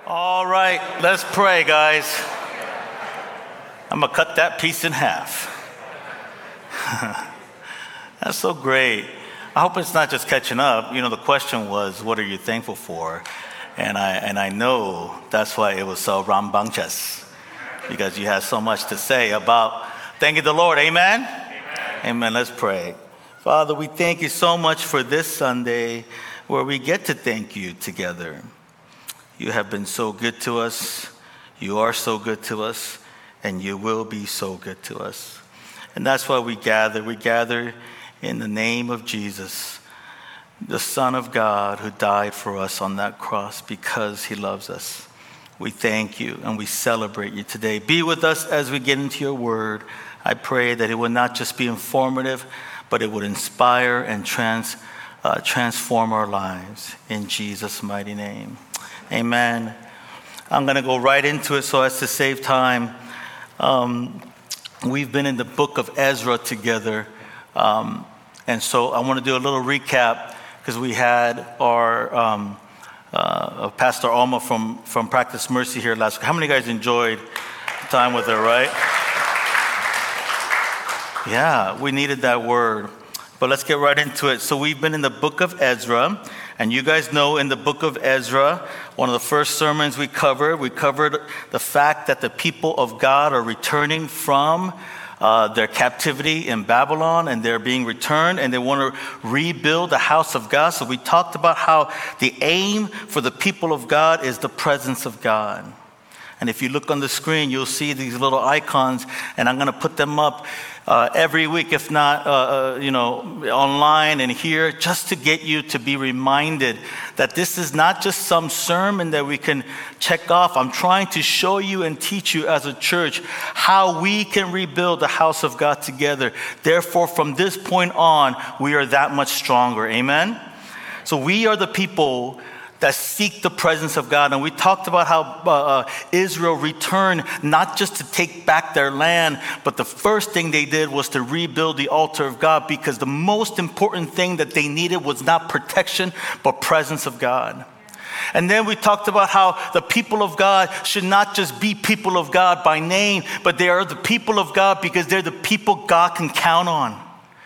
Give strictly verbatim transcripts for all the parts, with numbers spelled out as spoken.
All right, let's pray, guys. I'm going to cut that piece in half. That's so great. I hope it's not just catching up. You know, the question was, what are you thankful for? And I and I know that's why it was so rambunctious, because you had so much to say about thanking the Lord. Amen? Amen? Amen. Let's pray. Father, we thank you so much for this Sunday where we get to thank you together. You have been so good to us. You are so good to us. And you will be so good to us. And that's why we gather. We gather in the name of Jesus, the Son of God who died for us on that cross because he loves us. We thank you and we celebrate you today. Be with us as we get into your word. I pray that it would not just be informative, but it would inspire and trans, uh, transform our lives. In Jesus' mighty name. Amen. I'm going to go right into it so as to save time. Um, we've been in the book of Ezra together. Um, and so I want to do a little recap because we had our um, uh, Pastor Alma from, from Practice Mercy here last week. How many of you guys enjoyed time with her, right? Yeah, we needed that word. But let's get right into it. So we've been in the book of Ezra. And you guys know in the book of Ezra, one of the first sermons we covered, we covered the fact that the people of God are returning from uh, their captivity in Babylon, and they're being returned, and they want to rebuild the house of God. So we talked about how the aim for the people of God is the presence of God. And if you look on the screen, you'll see these little icons, and I'm going to put them up uh, every week, if not, uh, uh, you know, online and here, just to get you to be reminded that this is not just some sermon that we can check off. I'm trying to show you and teach you as a church how we can rebuild the house of God together. Therefore, from this point on, we are that much stronger. Amen? So we are the people that seek the presence of God. And we talked about how uh, Israel returned not just to take back their land, but the first thing they did was to rebuild the altar of God, because the most important thing that they needed was not protection, but presence of God. And then we talked about how the people of God should not just be people of God by name, but they are the people of God because they're the people God can count on.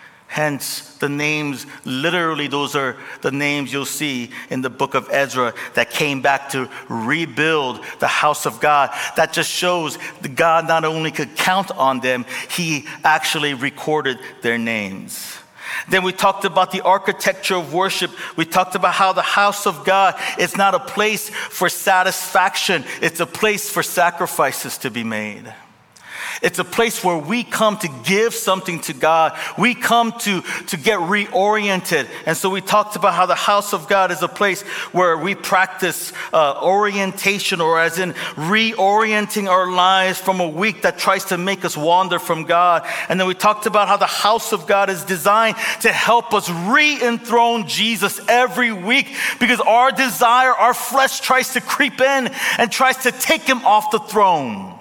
Hence, the names, literally, those are the names you'll see in the book of Ezra that came back to rebuild the house of God. That just shows that God not only could count on them, he actually recorded their names. Then we talked about the architecture of worship. We talked about how the house of God is not a place for satisfaction. It's a place for sacrifices to be made. It's a place where we come to give something to God. We come to, to get reoriented. And so we talked about how the house of God is a place where we practice uh, orientation, or as in reorienting our lives from a week that tries to make us wander from God. And then we talked about how the house of God is designed to help us re-enthrone Jesus every week, because our desire, our flesh tries to creep in and tries to take him off the throne.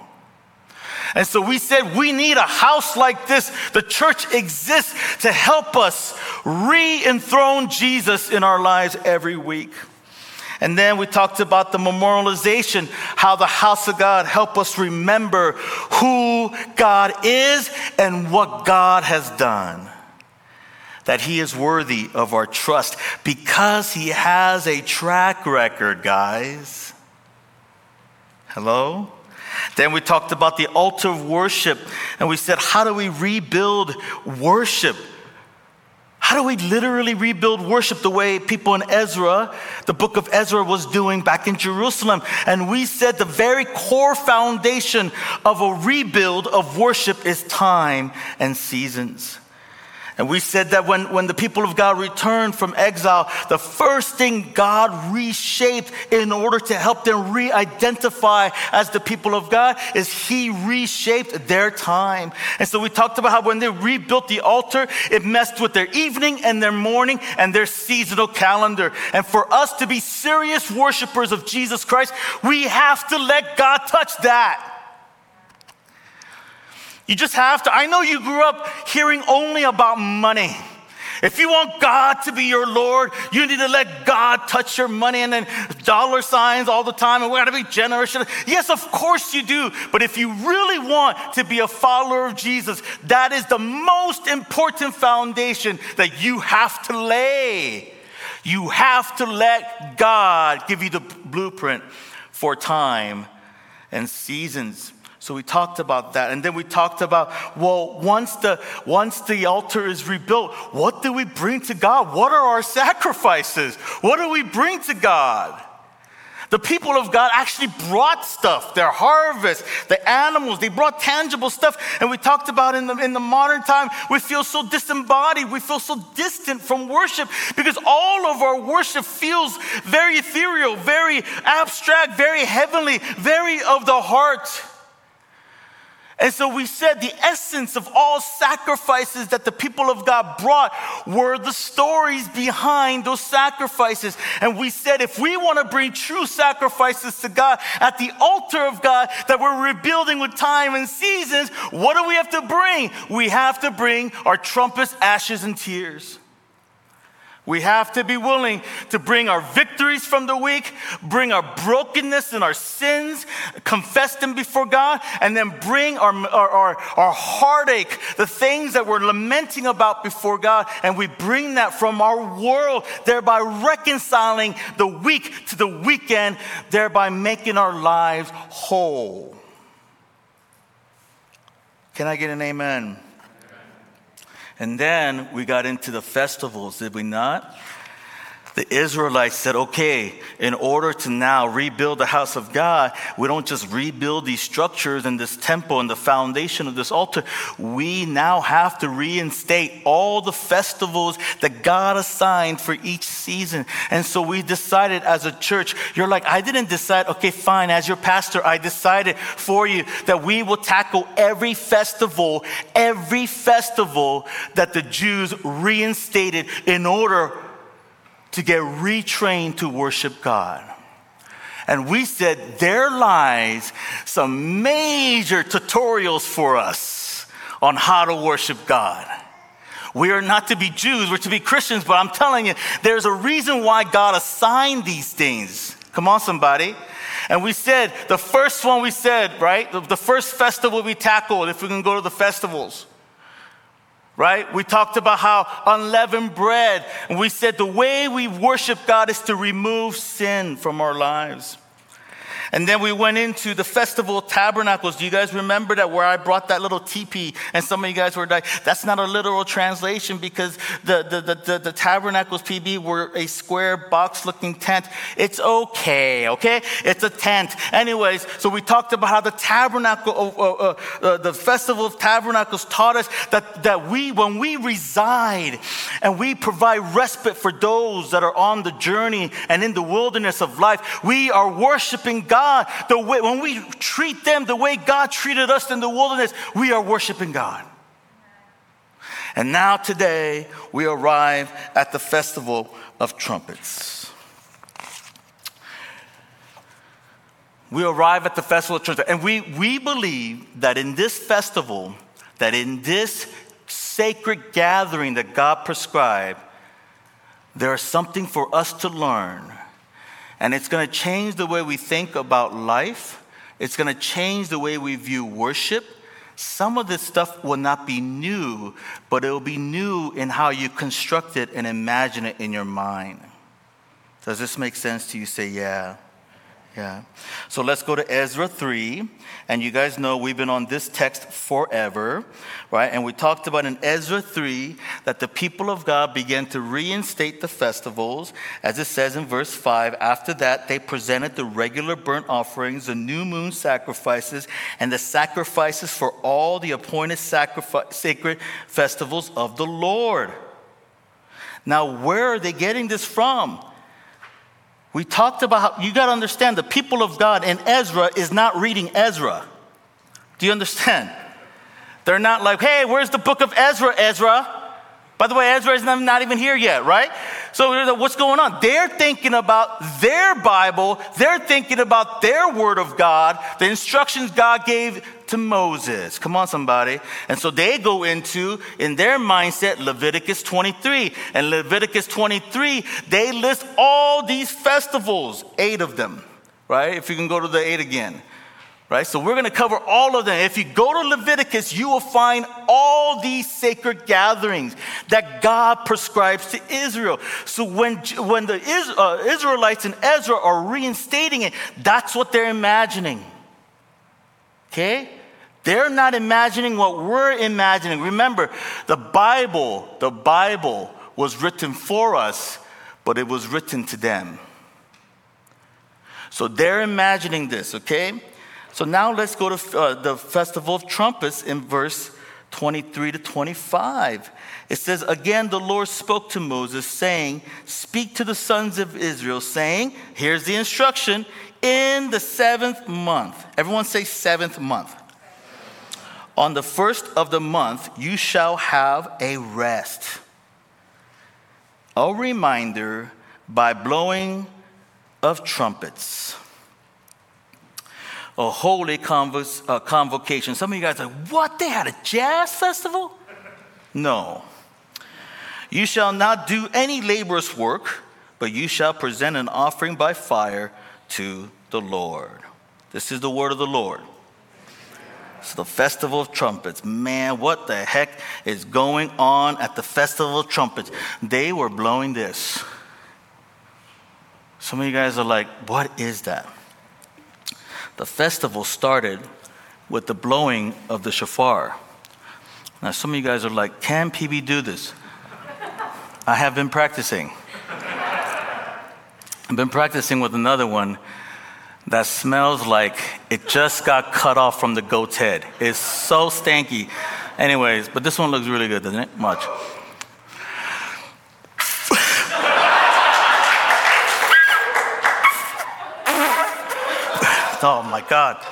And so we said we need a house like this. The church exists to help us re-enthrone Jesus in our lives every week. And then we talked about the memorialization, how the house of God help us remember who God is and what God has done. That he is worthy of our trust because he has a track record, guys. Hello? Then we talked about the altar of worship, and we said, how do we rebuild worship? How do we literally rebuild worship the way people in Ezra, the book of Ezra, was doing back in Jerusalem? And we said the very core foundation of a rebuild of worship is time and seasons. And we said that when, when the people of God returned from exile, the first thing God reshaped in order to help them re-identify as the people of God is he reshaped their time. And so we talked about how when they rebuilt the altar, it messed with their evening and their morning and their seasonal calendar. And for us to be serious worshipers of Jesus Christ, we have to let God touch that. You just have to. I know you grew up hearing only about money. If you want God to be your Lord, you need to let God touch your money and then dollar signs all the time and we got to be generous. Yes, of course you do. But if you really want to be a follower of Jesus, that is the most important foundation that you have to lay. You have to let God give you the blueprint for time and seasons. So we talked about that. And then we talked about, well, once the once the altar is rebuilt, what do we bring to God? What are our sacrifices? What do we bring to God? The people of God actually brought stuff, their harvest, the animals, they brought tangible stuff. And we talked about in the, in the modern time, we feel so disembodied, we feel so distant from worship because all of our worship feels very ethereal, very abstract, very heavenly, very of the heart. And so we said the essence of all sacrifices that the people of God brought were the stories behind those sacrifices. And we said if we want to bring true sacrifices to God at the altar of God that we're rebuilding with time and seasons, what do we have to bring? We have to bring our trumpets, ashes, and tears. We have to be willing to bring our victories from the week, bring our brokenness and our sins, confess them before God, and then bring our, our, our, our heartache, the things that we're lamenting about before God, and we bring that from our world, thereby reconciling the week to the weekend, thereby making our lives whole. Can I get an amen? And then we got into the festivals, did we not? The Israelites said, okay, in order to now rebuild the house of God, we don't just rebuild these structures and this temple and the foundation of this altar. We now have to reinstate all the festivals that God assigned for each season. And so we decided as a church, you're like, I didn't decide, okay, fine, as your pastor, I decided for you that we will tackle every festival, every festival that the Jews reinstated in order to get retrained to worship God. And we said there lies some major tutorials for us on how to worship God. We are not to be Jews, we're to be Christians, but I'm telling you, there's a reason why God assigned these things. Come on, somebody. And we said, the first one we said, right? The, the first festival we tackled, if we can go to the festivals. Right? We talked about how unleavened bread, and we said the way we worship God is to remove sin from our lives. And then we went into the Festival of Tabernacles. Do you guys remember that where I brought that little teepee and some of you guys were like, that's not a literal translation because the, the, the, the, the Tabernacles P B were a square box looking tent. It's okay, okay? It's a tent. Anyways, so we talked about how the tabernacle, uh, uh, uh, the Festival of Tabernacles taught us that, that we, when we reside and we provide respite for those that are on the journey and in the wilderness of life, we are worshiping God. The way, when we treat them the way God treated us in the wilderness, we are worshiping God. And now today, we arrive at the Festival of Trumpets. We arrive at the Festival of Trumpets. And we, we believe that in this festival, that in this sacred gathering that God prescribed, there is something for us to learn. And it's going to change the way we think about life. It's going to change the way we view worship. Some of this stuff will not be new, but it will be new in how you construct it and imagine it in your mind. Does this make sense to you? Say, yeah. Yeah. So let's go to Ezra three. And you guys know we've been on this text forever, right? And we talked about in Ezra three that the people of God began to reinstate the festivals. As it says in verse five, after that they presented the regular burnt offerings, the new moon sacrifices, and the sacrifices for all the appointed sacrifice, sacred festivals of the Lord. Now, where are they getting this from? We talked about how, you got to understand, the people of God in Ezra is not reading Ezra. Do you understand? They're not like, hey, where's the book of Ezra, Ezra? By the way, Ezra is not, not even here yet, right? So what's going on? They're thinking about their Bible. They're thinking about their word of God, the instructions God gave to Moses. Come on, somebody. And so they go into, in their mindset, Leviticus twenty-three. And Leviticus twenty-three, they list all these festivals, eight of them, right? If you can go to the eight again. Right? So we're going to cover all of them. If you go to Leviticus, you will find all these sacred gatherings that God prescribes to Israel. So when, when the uh, Israelites and Ezra are reinstating it, that's what they're imagining. Okay? They're not imagining what we're imagining. Remember, the Bible, the Bible was written for us, but it was written to them. So they're imagining this, okay? So now let's go to uh, the Festival of Trumpets in verse twenty-three to twenty-five. It says, again, the Lord spoke to Moses, saying, speak to the sons of Israel, saying, here's the instruction, in the seventh month. Everyone say seventh month. On the first of the month, you shall have a rest. A reminder by blowing of trumpets. A holy convo- uh, convocation. Some of you guys are like, what? They had a jazz festival? No. You shall not do any laborious work, but you shall present an offering by fire to the Lord. This is the word of the Lord. It's the Festival of Trumpets. Man, what the heck is going on at the Festival of Trumpets? They were blowing this. Some of you guys are like, what is that? The festival started with the blowing of the shofar. Now, some of you guys are like, can P B do this? I have been practicing. I've been practicing with another one that smells like it just got cut off from the goat's head. It's so stanky. Anyways, but this one looks really good, doesn't it? Watch. Oh my God.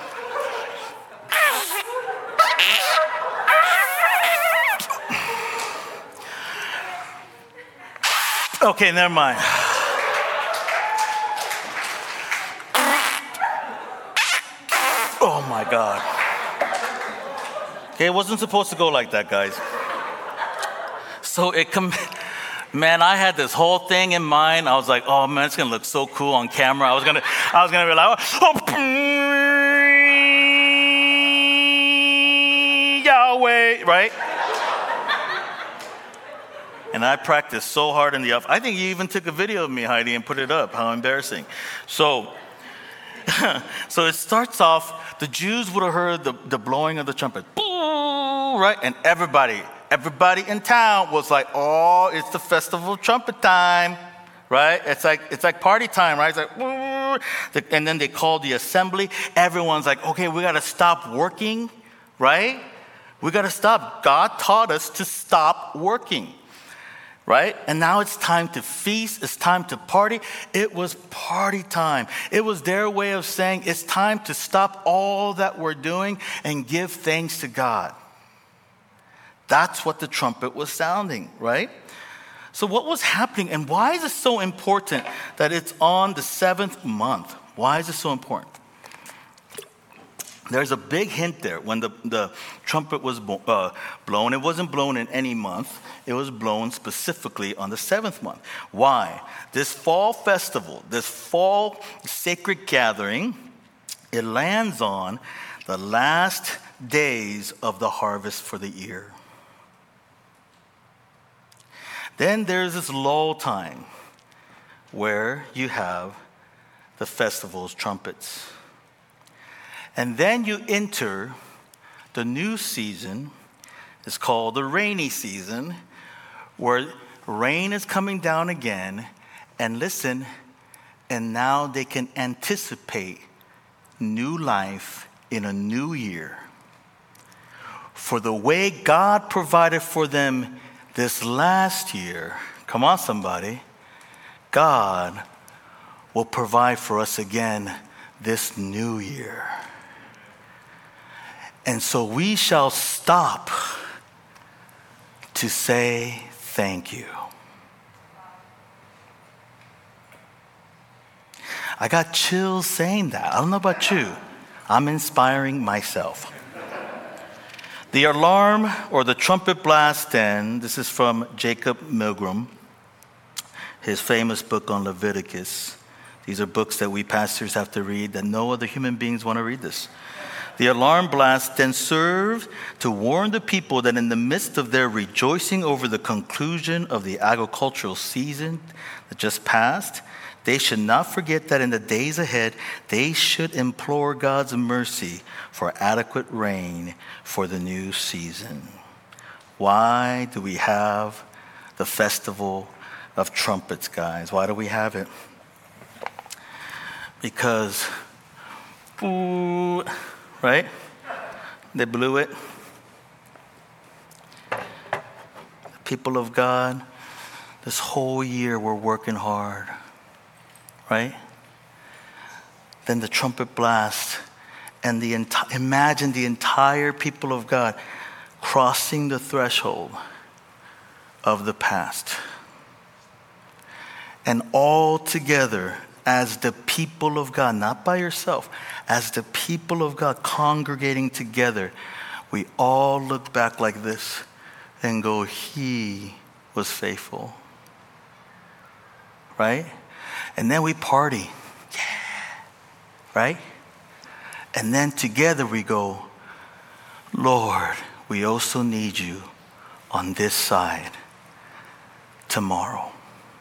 Okay, never mind. Oh my God. Okay, it wasn't supposed to go like that, guys. So it com- man, I had this whole thing in mind. I was like, oh man, it's gonna look so cool on camera. I was gonna, I was gonna be like, oh, Yahweh, right? And I practiced so hard in the off. I think you even took a video of me, Heidi, and put it up. How embarrassing. So, so it starts off, the Jews would have heard the, the blowing of the trumpet, right? And everybody, everybody in town was like, oh, it's the Festival of Trumpet time, right? It's like, it's like party time, right? It's like, and then they called the assembly. Everyone's like, okay, we got to stop working, right? We got to stop. God taught us to stop working. Right? And now it's time to feast. It's time to party. It was party time. It was their way of saying it's time to stop all that we're doing and give thanks to God. That's what the trumpet was sounding, right? So what was happening, and why is it so important that it's on the seventh month? Why is it so important? There's a big hint there. When the, the trumpet was bo- uh, blown, it wasn't blown in any month. It was blown specifically on the seventh month. Why? This fall festival, this fall sacred gathering, it lands on the last days of the harvest for the year. Then there's this lull time where you have the festival's trumpets. And then you enter the new season. It's called the rainy season, where rain is coming down again. And listen, and now they can anticipate new life in a new year. For the way God provided for them this last year, come on somebody, God will provide for us again this new year. And so we shall stop to say thank you. I got chills saying that. I don't know about you. I'm inspiring myself. The alarm or the trumpet blast then, this is from Jacob Milgrom, his famous book on Leviticus. These are books that we pastors have to read, that no other human beings want to read this. The alarm blast then served to warn the people that in the midst of their rejoicing over the conclusion of the agricultural season that just passed, they should not forget that in the days ahead, they should implore God's mercy for adequate rain for the new season. Why do we have the festival of trumpets, guys? Why do we have it? Because, ooh, right? They blew it. The people of God, this whole year we're working hard. Right? Then the trumpet blast, and the enti- imagine the entire people of God crossing the threshold of the past. And all together as the people of God, not by yourself, as the people of God congregating together, we all look back like this and go, He was faithful. Right? And then we party. Yeah. Right? And then together we go, Lord, we also need you on this side tomorrow.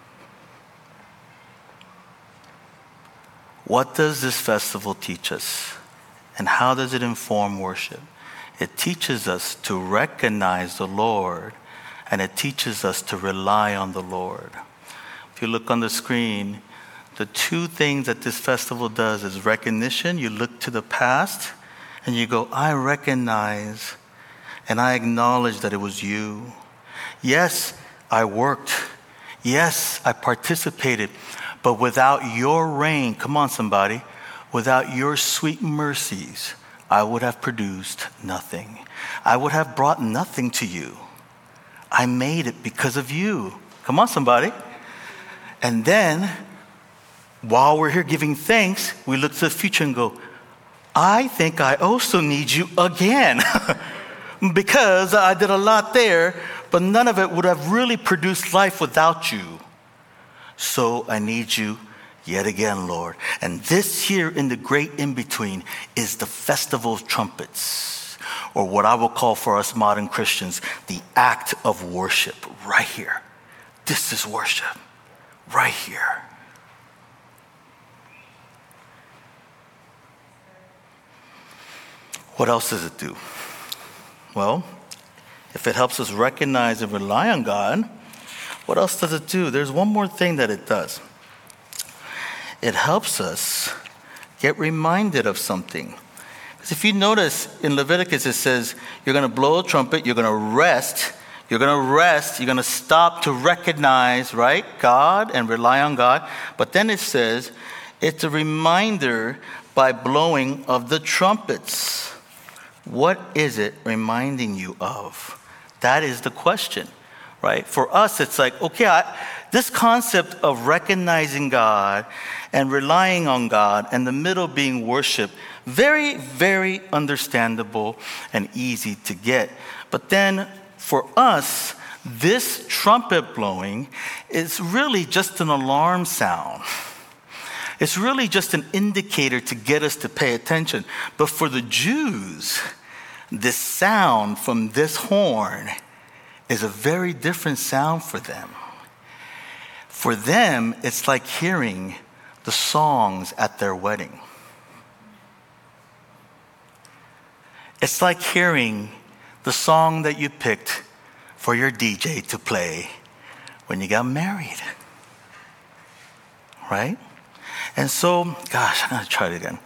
What does this festival teach us? And how does it inform worship? It teaches us to recognize the Lord, and it teaches us to rely on the Lord. If you look on the screen, the two things that this festival does is recognition. You look to the past and you go, I recognize and I acknowledge that it was you. Yes, I worked. Yes, I participated. But without your rain, come on somebody, without your sweet mercies, I would have produced nothing. I would have brought nothing to you. I made it because of you. Come on somebody. And then, while we're here giving thanks, we look to the future and go, I think I also need you again. Because I did a lot there, but none of it would have really produced life without you. So I need you yet again, Lord. And this here in the great in-between is the Festival of Trumpets, or what I will call for us modern Christians, the act of worship right here. This is worship right here. What else does it do? Well, if it helps us recognize and rely on God, what else does it do? There's one more thing that it does. It helps us get reminded of something. Because if you notice in Leviticus, it says, you're going to blow a trumpet, you're going to rest, you're going to rest, you're going to stop to recognize, right, God and rely on God. But then it says, it's a reminder by blowing of the trumpets. What is it reminding you of? That is the question, right? For us, it's like, okay, I, this concept of recognizing God and relying on God and the middle being worship, very, very understandable and easy to get. But then for us, this trumpet blowing is really just an alarm sound. It's really just an indicator to get us to pay attention. But for the Jews, this sound from this horn is a very different sound for them. For them, it's like hearing the songs at their wedding. It's like hearing the song that you picked for your D J to play when you got married. Right? And so, gosh, I'm going to try it again.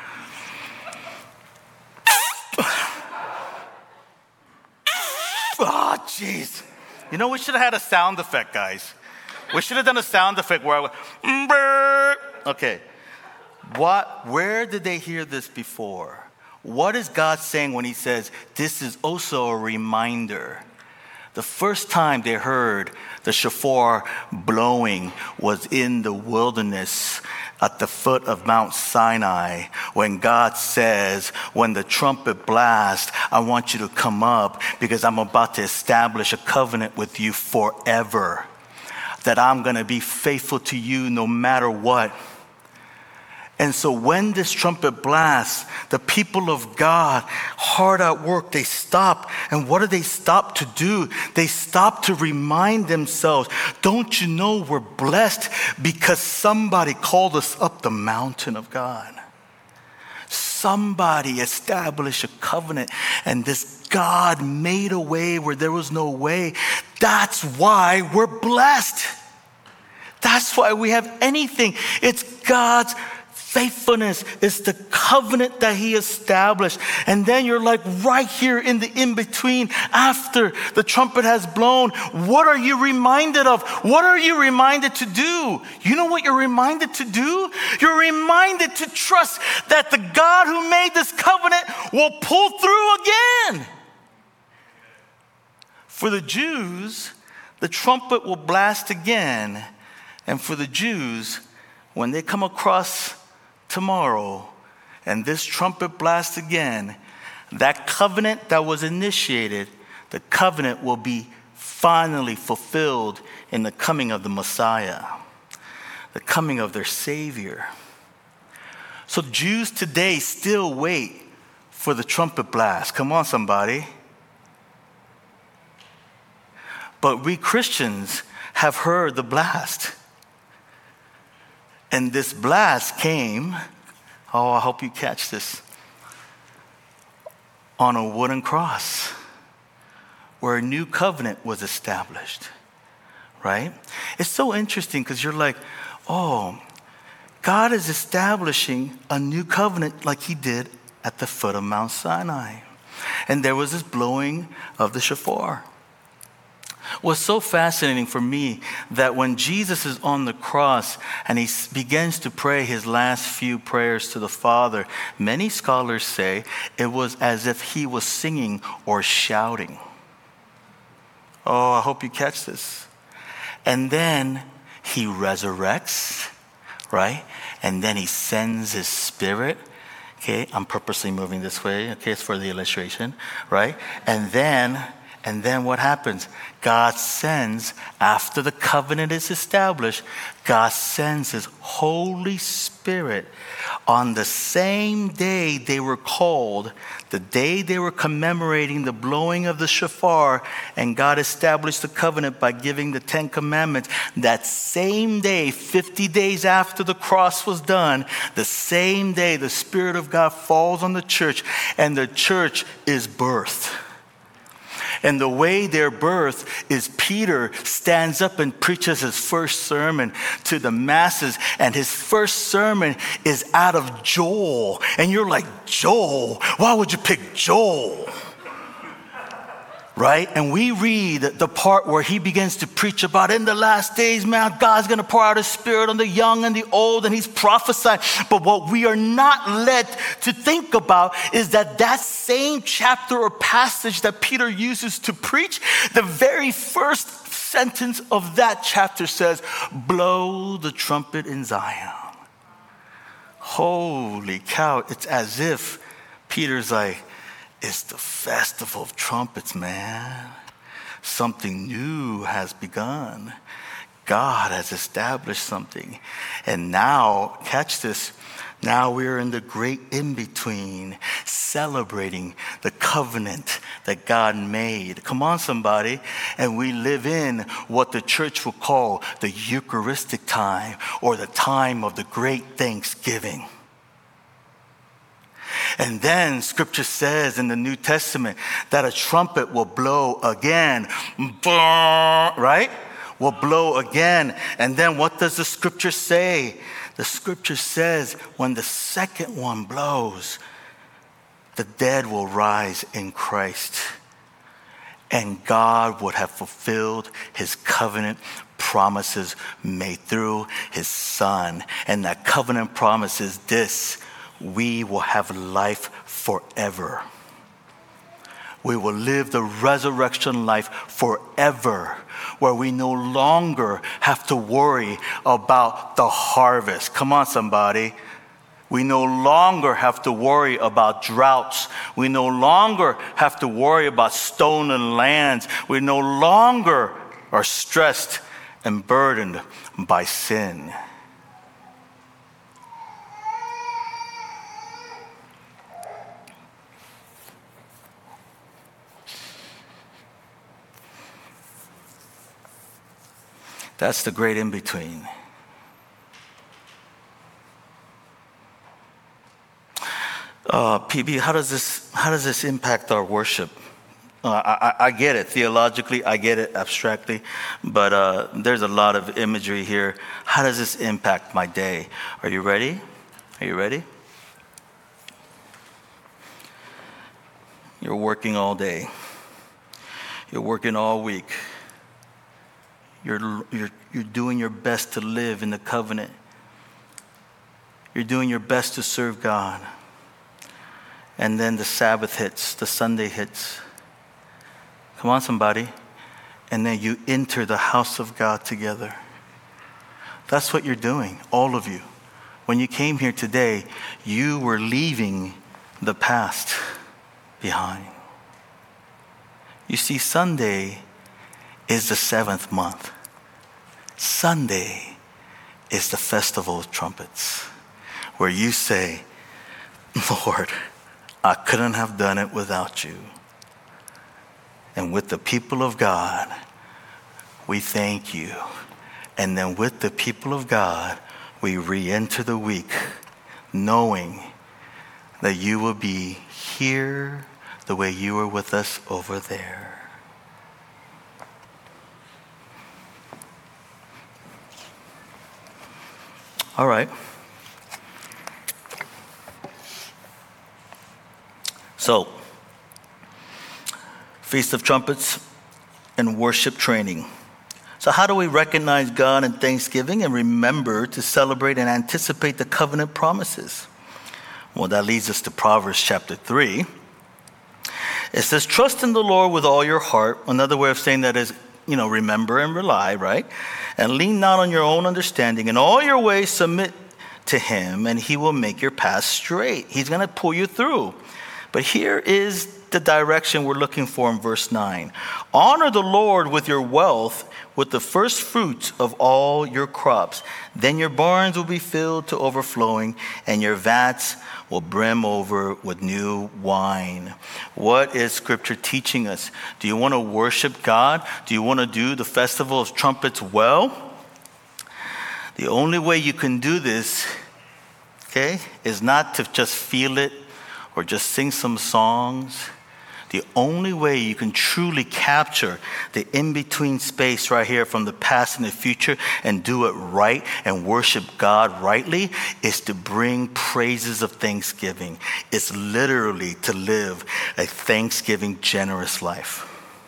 Oh, jeez. You know, we should have had a sound effect, guys. We should have done a sound effect where I went, okay. What, where did they hear this before? What is God saying when he says, this is also a reminder The first time they heard the shofar blowing was in the wilderness at the foot of Mount Sinai, when God says, when the trumpet blasts, I want you to come up because I'm about to establish a covenant with you forever, that I'm going to be faithful to you no matter what. And so when this trumpet blasts, the people of God, hard at work, they stop. And what do they stop to do? They stop to remind themselves, don't you know we're blessed because somebody called us up the mountain of God. Somebody established a covenant, and this God made a way where there was no way. That's why we're blessed. That's why we have anything. It's God's faithfulness. It's the covenant that he established. And then you're like right here in the in-between, after the trumpet has blown, what are you reminded of? What are you reminded to do? You know what you're reminded to do? You're reminded to trust that the God who made this covenant will pull through again. For the Jews, the trumpet will blast again. And for the Jews, when they come across tomorrow and this trumpet blasts again, that covenant that was initiated, the covenant will be finally fulfilled in the coming of the Messiah, the coming of their Savior. So Jews today still wait for the trumpet blast. Come on, somebody. But we Christians have heard the blast. And this blast came, oh, I hope you catch this, on a wooden cross where a new covenant was established, right? It's so interesting because you're like, oh, God is establishing a new covenant like he did at the foot of Mount Sinai. And there was this blowing of the shofar. What's so fascinating for me that when Jesus is on the cross and he begins to pray his last few prayers to the Father, many scholars say it was as if he was singing or shouting. Oh, I hope you catch this. And then he resurrects, right? And then he sends his Spirit. Okay, I'm purposely moving this way. Okay, it's for the illustration, right? And then And then what happens? God sends, after the covenant is established, God sends his Holy Spirit on the same day they were called, the day they were commemorating the blowing of the shofar, and God established the covenant by giving the Ten Commandments. That same day, fifty days after the cross was done, the same day the Spirit of God falls on the church, and the church is birthed. And the way they're birthed is Peter stands up and preaches his first sermon to the masses. And his first sermon is out of Joel. And you're like, Joel? Why would you pick Joel? Right? And we read the part where he begins to preach about in the last days, man, God's going to pour out his Spirit on the young and the old, and he's prophesying. But what we are not led to think about is that that same chapter or passage that Peter uses to preach, the very first sentence of that chapter says, blow the trumpet in Zion. Holy cow. It's as if Peter's like, it's the festival of trumpets, man. Something new has begun. God has established something. And now, catch this, now we're in the great in-between, celebrating the covenant that God made. Come on, somebody. And we live in what the church will call the Eucharistic time, or the time of the great Thanksgiving. And then scripture says in the New Testament that a trumpet will blow again, right? Will blow again. And then what does the scripture say? The scripture says when the second one blows, the dead will rise in Christ. And God would have fulfilled his covenant promises made through his Son. And that covenant promise is this: we will have life forever. we will live the resurrection life forever, where we no longer have to worry about the harvest. Come on, somebody. We no longer have to worry about droughts. We no longer have to worry about stolen lands. We no longer are stressed and burdened by sin. That's the great in-between. Uh, P B, how does this how does this impact our worship? Uh, I, I get it theologically, I get it abstractly, but uh, there's a lot of imagery here. How does this impact my day? Are you ready? Are you ready? You're working all day. You're working all week. You're, you're, you're doing your best to live in the covenant. You're doing your best to serve God. And then the Sabbath hits, the Sunday hits. Come on, somebody. And then you enter the house of God together. That's what you're doing, all of you. When you came here today, you were leaving the past behind. You see, Sunday is the seventh month. Sunday is the festival of trumpets, where you say, Lord, I couldn't have done it without you. And with the people of God, we thank you. And then with the people of God, we re-enter the week, knowing that you will be here the way you were with us over there. All right. So, Feast of Trumpets and worship training. So how do we recognize God in thanksgiving and remember to celebrate and anticipate the covenant promises? Well, that leads us to Proverbs chapter three. It says, trust in the Lord with all your heart. Another way of saying that is, you know, remember and rely, right? And lean not on your own understanding. In all your ways submit to him, and he will make your path straight. He's going to pull you through. But here is the direction we're looking for in verse nine. Honor the Lord with your wealth, with the first fruits of all your crops. Then your barns will be filled to overflowing, and your vats will brim over with new wine. What is Scripture teaching us? Do you want to worship God? Do you want to do the Festival of Trumpets well? The only way you can do this, okay, is not to just feel it or just sing some songs. The only way you can truly capture the in-between space right here from the past and the future and do it right and worship God rightly is to bring praises of thanksgiving. It's literally to live a thanksgiving, generous life.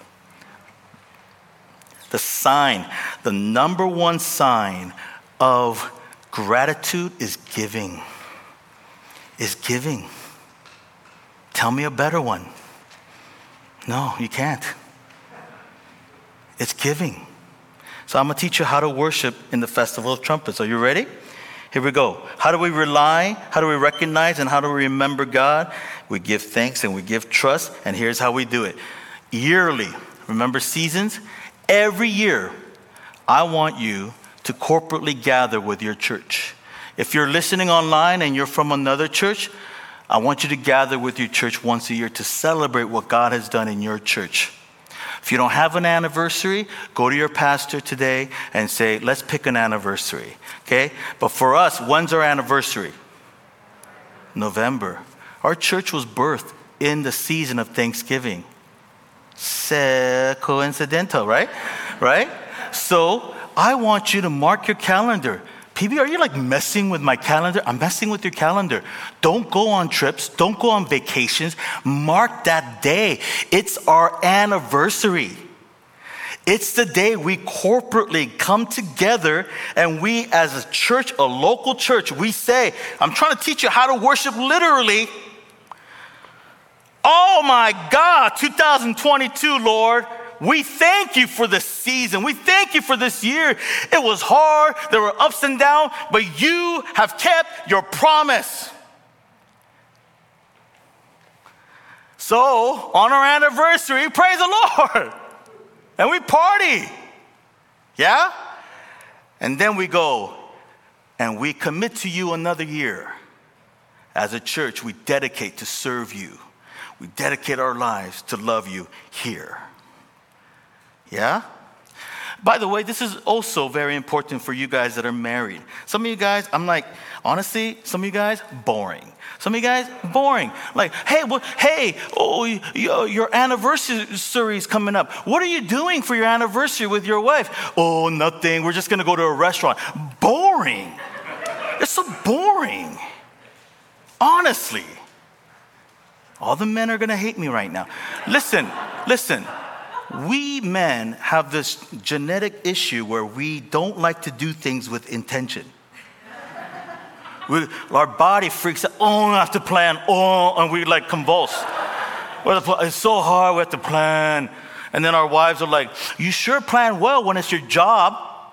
The sign, the number one sign of gratitude is giving. Is giving. Tell me a better one. No, you can't. It's giving. So I'm going to teach you how to worship in the Festival of Trumpets. Are you ready? Here we go. How do we rely? How do we recognize? And how do we remember God? We give thanks and we give trust. And here's how we do it. Yearly. Remember seasons? Every year, I want you to corporately gather with your church. If you're listening online and you're from another church, I want you to gather with your church once a year to celebrate what God has done in your church. If you don't have an anniversary, go to your pastor today and say, let's pick an anniversary, okay? But for us, when's our anniversary? November. Our church was birthed in the season of Thanksgiving. Se- coincidental, right? Right? So I want you to mark your calendar. P B, are you like messing with my calendar? I'm messing with your calendar. Don't go on trips. Don't go on vacations. Mark that day. It's our anniversary. It's the day we corporately come together and we as a church, a local church, we say, I'm trying to teach you how to worship literally. Oh my God, two thousand twenty-two, Lord. We thank you for this season. We thank you for this year. It was hard. There were ups and downs, but you have kept your promise. So on our anniversary, praise the Lord. And we party. Yeah? And then we go and we commit to you another year. As a church, we dedicate to serve you. We dedicate our lives to love you here. Yeah? By the way, this is also very important for you guys that are married. Some of you guys, I'm like, honestly, some of you guys, boring. Some of you guys, boring. Like, hey, well, hey, oh, your anniversary is coming up. What are you doing for your anniversary with your wife? Oh, nothing. We're just going to go to a restaurant. Boring. It's so boring. Honestly. All the men are going to hate me right now. Listen, listen. We men have this genetic issue where we don't like to do things with intention. We, our body freaks out. Oh, I have to plan. Oh, and we like convulse. It's so hard. We have to plan. And then our wives are like, you sure plan well when it's your job.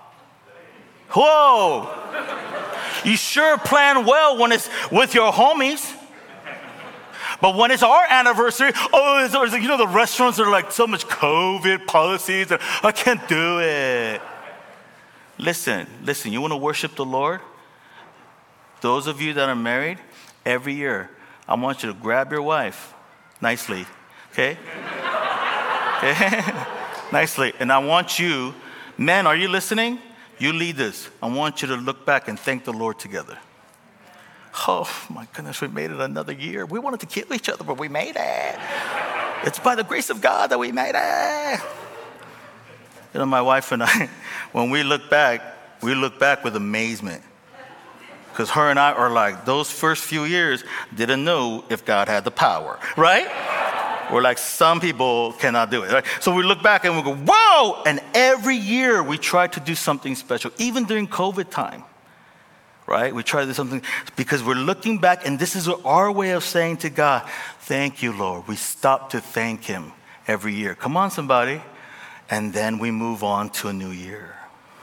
Whoa. You sure plan well when it's with your homies. But when it's our anniversary, oh, it's, it's, you know, the restaurants are like so much COVID policies, and I can't do it. Listen, listen, you want to worship the Lord? Those of you that are married, every year, I want you to grab your wife nicely, okay? Okay? Nicely. And I want you, men, are you listening? You lead this. I want you to look back and thank the Lord together. Oh, my goodness, we made it another year. We wanted to kill each other, but we made it. It's by the grace of God that we made it. You know, my wife and I, when we look back, we look back with amazement. Because her and I are like, those first few years didn't know if God had the power, right? We're like, some people cannot do it, right? So we look back and we go, whoa! And every year we try to do something special, even during COVID time. Right? We try to do something because we're looking back, and this is our way of saying to God, thank you, Lord. We stop to thank him every year. Come on, somebody. And then we move on to a new year.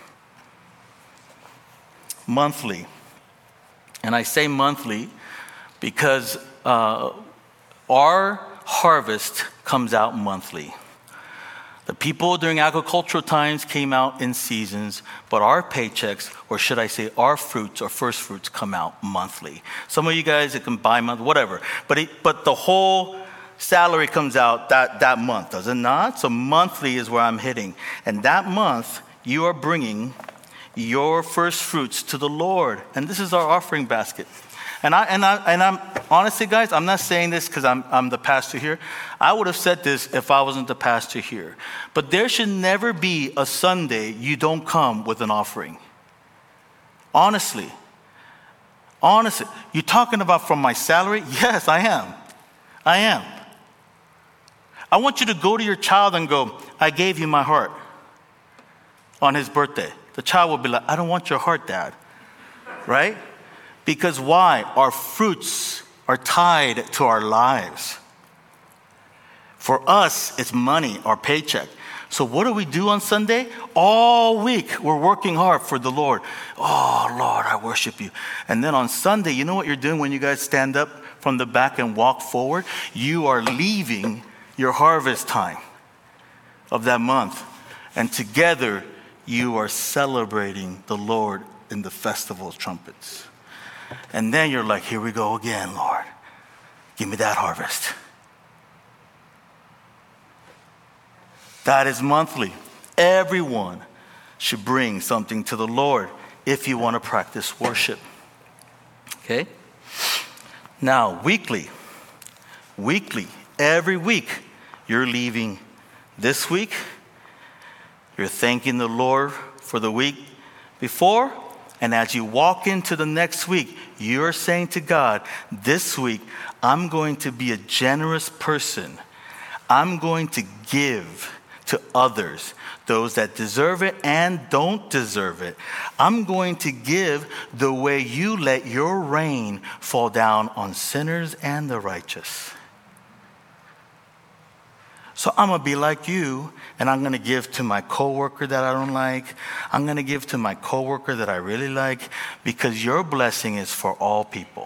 Monthly. And I say monthly because uh, our harvest comes out monthly. The people during agricultural times came out in seasons, but our paychecks, or should I say our fruits or first fruits, come out monthly. Some of you guys, it can buy month, whatever. But it, but the whole salary comes out that, that month, does it not? So monthly is where I'm hitting. And that month, you are bringing your first fruits to the Lord. And this is our offering basket. And I and I and I'm honestly, guys, I'm not saying this because I'm I'm the pastor here. I would have said this if I wasn't the pastor here. But there should never be a Sunday you don't come with an offering. Honestly. Honestly. You're talking about from my salary? Yes, I am. I am. I want you to go to your child and go, I gave you my heart on his birthday. The child will be like, I don't want your heart, Dad. Right? Because why? Our fruits are tied to our lives. For us, it's money, our paycheck. So what do we do on Sunday? All week, we're working hard for the Lord. Oh, Lord, I worship you. And then on Sunday, you know what you're doing when you guys stand up from the back and walk forward? You are leaving your harvest time of that month. And together, you are celebrating the Lord in the Festival of Trumpets. And then you're like, here we go again, Lord. Give me that harvest. That is monthly. Everyone should bring something to the Lord if you want to practice worship. Okay? Now, weekly. Weekly. Every week, you're leaving this week. You're thanking the Lord for the week before. And as you walk into the next week, you're saying to God, this week, I'm going to be a generous person. I'm going to give to others, those that deserve it and don't deserve it. I'm going to give the way you let your rain fall down on sinners and the righteous. So I'm going to be like you, and I'm going to give to my coworker that I don't like. I'm going to give to my coworker that I really like, because your blessing is for all people.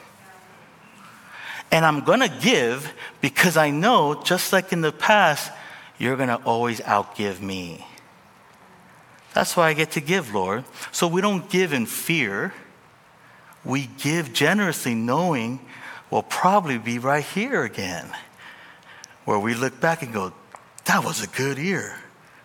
And I'm going to give because I know, just like in the past, you're going to always outgive me. That's why I get to give, Lord. So we don't give in fear. We give generously, knowing we'll probably be right here again, where we look back and go, that was a good year.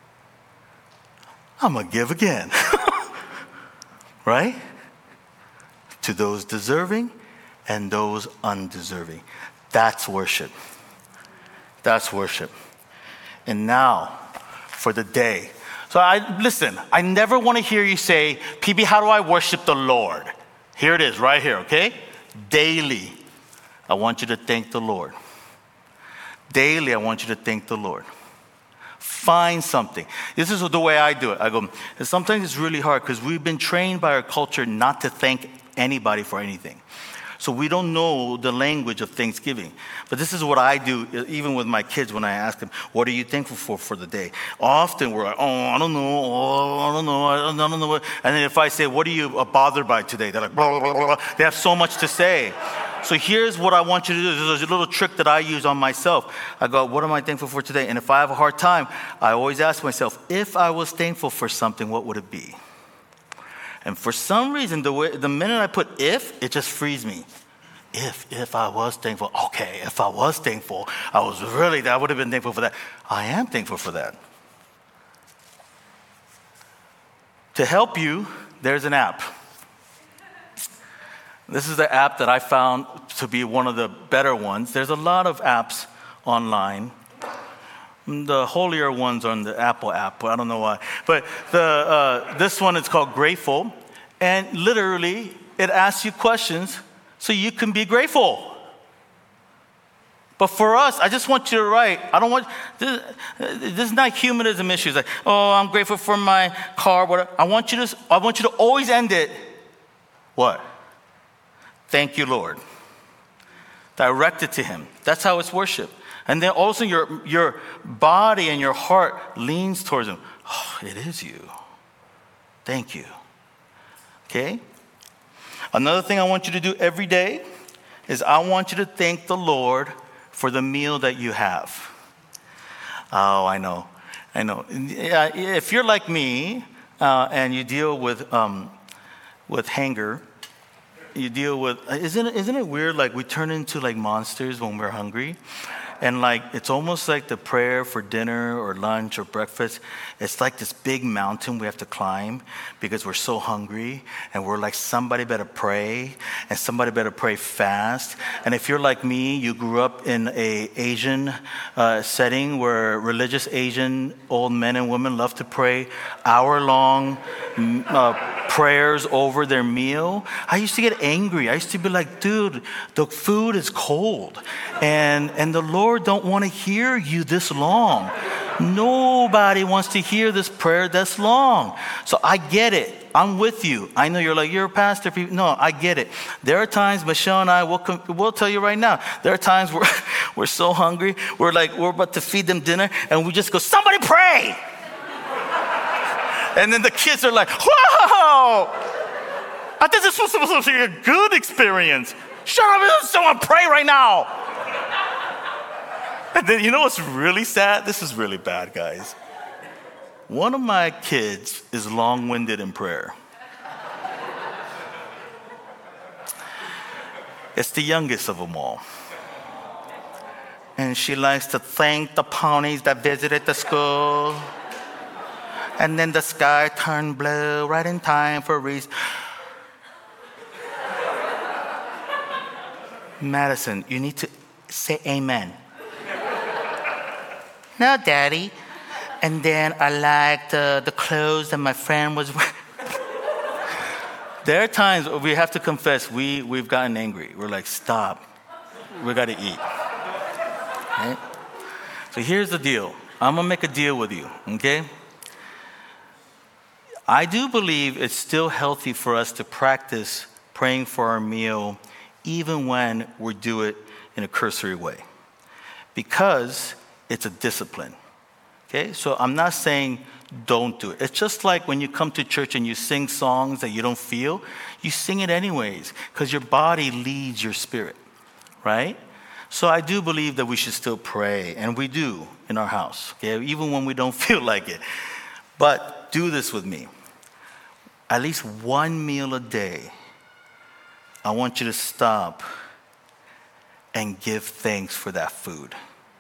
I'm going to give again. Right? To those deserving and those undeserving. That's worship. That's worship. And now, for the day. So I listen, I never want to hear you say, P B, how do I worship the Lord? Here it is, right here, okay? Daily, I want you to thank the Lord. Daily, I want you to thank the Lord. Find something. This is the way I do it. I go, and sometimes it's really hard because we've been trained by our culture not to thank anybody for anything. So we don't know the language of thanksgiving. But this is what I do, even with my kids, when I ask them, what are you thankful for for the day? Often we're like, oh, I don't know, oh, I don't know, I don't, I don't know. And then if I say, what are you bothered by today? They're like, blah, blah, blah, blah. They have so much to say. So here's what I want you to do. There's a little trick that I use on myself. I go, what am I thankful for today? And if I have a hard time, I always ask myself, if I was thankful for something, what would it be? And for some reason, the way, the minute I put if, it just frees me. If, if I was thankful, okay, if I was thankful, I was really, I would have been thankful for that. I am thankful for that. To help you, there's an app. This is the app that I found to be one of the better ones. There's a lot of apps online. The holier ones are on the Apple app, I don't know why. But the uh, this one is called Grateful. And literally, it asks you questions so you can be grateful. But for us, I just want you to write. I don't want, this, this is not humanism issues. Like, oh, I'm grateful for my car, whatever. I want you to, I want you to always end it. What? Thank you, Lord. Direct it to him. That's how it's worship. And then also your, your body and your heart leans towards him. Oh, it is you. Thank you. Okay? Another thing I want you to do every day is I want you to thank the Lord for the meal that you have. Oh, I know. I know. If you're like me uh, and you deal with um, with hunger, you deal with, isn't it, isn't it weird, like we turn into like monsters when we're hungry? And like, it's almost like the prayer for dinner or lunch or breakfast. It's like this big mountain we have to climb because we're so hungry. And we're like, somebody better pray. And somebody better pray fast. And if you're like me, you grew up in a Asian uh, setting where religious Asian old men and women love to pray hour-long uh, prayers over their meal. I used to get angry. I used to be like, dude, the food is cold. And, and the Lord don't want to hear you this long. Nobody wants to hear this prayer this long. So I get it. I'm with you. I know you're like, you're a pastor. No, I get it. There are times, Michelle and I will we'll tell you right now, there are times where we're so hungry. We're like, we're about to feed them dinner. And we just go, somebody pray. And then the kids are like, whoa. I think this was supposed to be a good experience. Shut up. Someone pray right now. And then, you know what's really sad? This is really bad, guys. One of my kids is long-winded in prayer. It's the youngest of them all. And she likes to thank the ponies that visited the school. And then the sky turned blue right in time for Reese. Madison, you need to say amen. No, Daddy. And then I liked uh, the clothes that my friend was wearing. There are times we have to confess, we, we've gotten angry. We're like, stop. We got to eat. Right? So here's the deal. I'm going to make a deal with you, okay? I do believe it's still healthy for us to practice praying for our meal even when we do it in a cursory way. Because it's a discipline. Okay, so I'm not saying don't do it. It's just like when you come to church and you sing songs that you don't feel, you sing it anyways because your body leads your spirit, right? So I do believe that we should still pray, and we do in our house, okay, even when we don't feel like it. But do this with me. At least one meal a day, I want you to stop and give thanks for that food.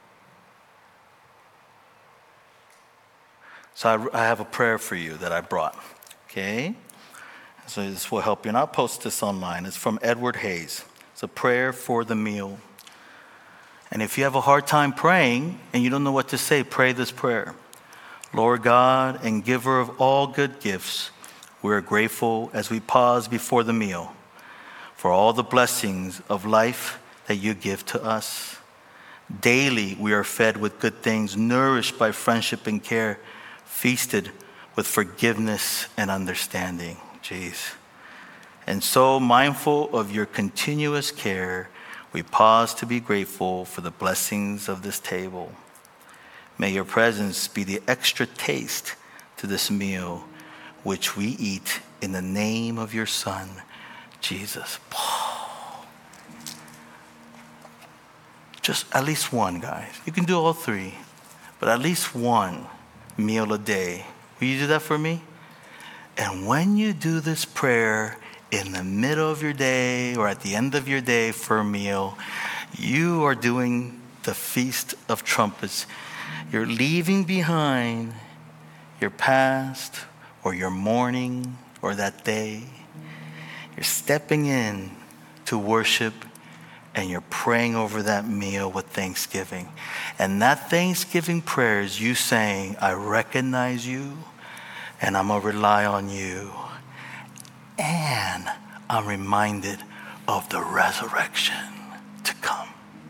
So I, I have a prayer for you that I brought, okay? So this will help you. And I'll post this online. It's from Edward Hayes. It's a prayer for the meal. And if you have a hard time praying and you don't know what to say, pray this prayer. Lord God and giver of all good gifts, we are grateful as we pause before the meal for all the blessings of life that you give to us. Daily we are fed with good things, nourished by friendship and care, feasted with forgiveness and understanding. Jeez. And so mindful of your continuous care, we pause to be grateful for the blessings of this table. May your presence be the extra taste to this meal, which we eat in the name of your Son, Jesus. Just at least one, guys. You can do all three, but at least one meal a day. Will you do that for me? And when you do this prayer in the middle of your day or at the end of your day for a meal, you are doing the Feast of Trumpets. You're leaving behind your past or your morning or that day. You're stepping in to worship, and you're praying over that meal with thanksgiving. And that thanksgiving prayer is you saying, I recognize you, and I'm going to rely on you. And I'm reminded of the resurrection to come.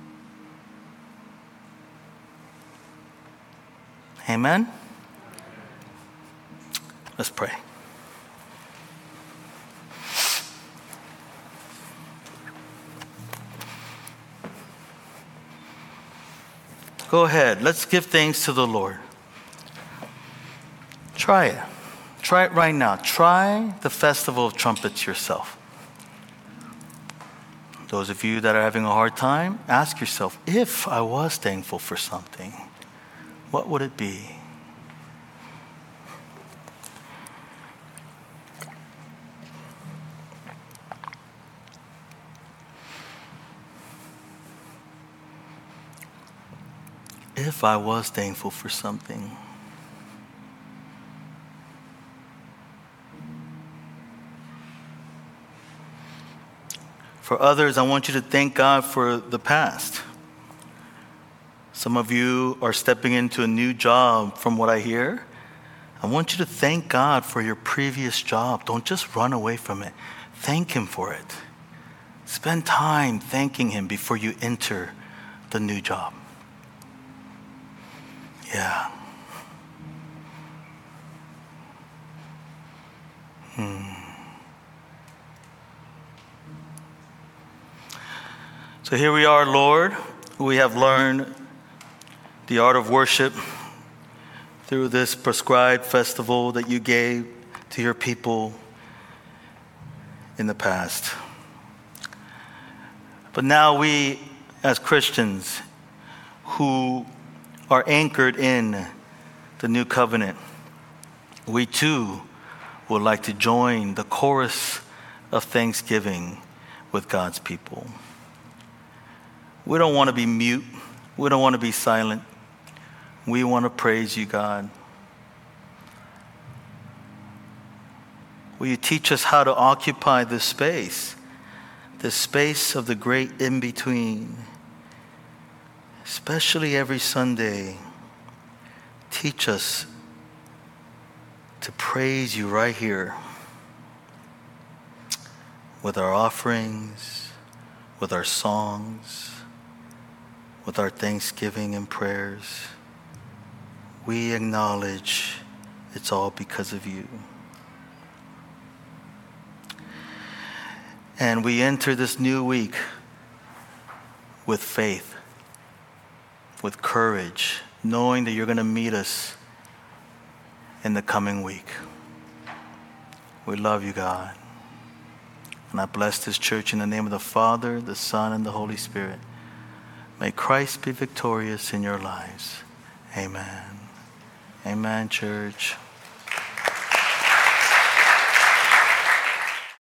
Amen? Let's pray. Go ahead. Let's give thanks to the Lord. Try it. Try it right now. Try the Festival of Trumpets yourself. Those of you that are having a hard time, ask yourself, if I was thankful for something, what would it be? If I was thankful for something. For others, I want you to thank God for the past. Some of you are stepping into a new job from what I hear. I want you to thank God for your previous job. Don't just run away from it. Thank Him for it. Spend time thanking Him before you enter the new job. Yeah. Hmm. So here we are, Lord. We have learned the art of worship through this prescribed festival that you gave to your people in the past. But now we, as Christians who are anchored in the new covenant, we too would like to join the chorus of thanksgiving with God's people. We don't want to be mute. We don't want to be silent. We want to praise you, God. Will you teach us how to occupy this space, this space of the great in-between? Especially every Sunday, teach us to praise you right here with our offerings, with our songs, with our thanksgiving and prayers. We acknowledge it's all because of you. And we enter this new week with faith, with courage, knowing that you're going to meet us in the coming week. We love you, God. And I bless this church in the name of the Father, the Son, and the Holy Spirit. May Christ be victorious in your lives. Amen. Amen, church.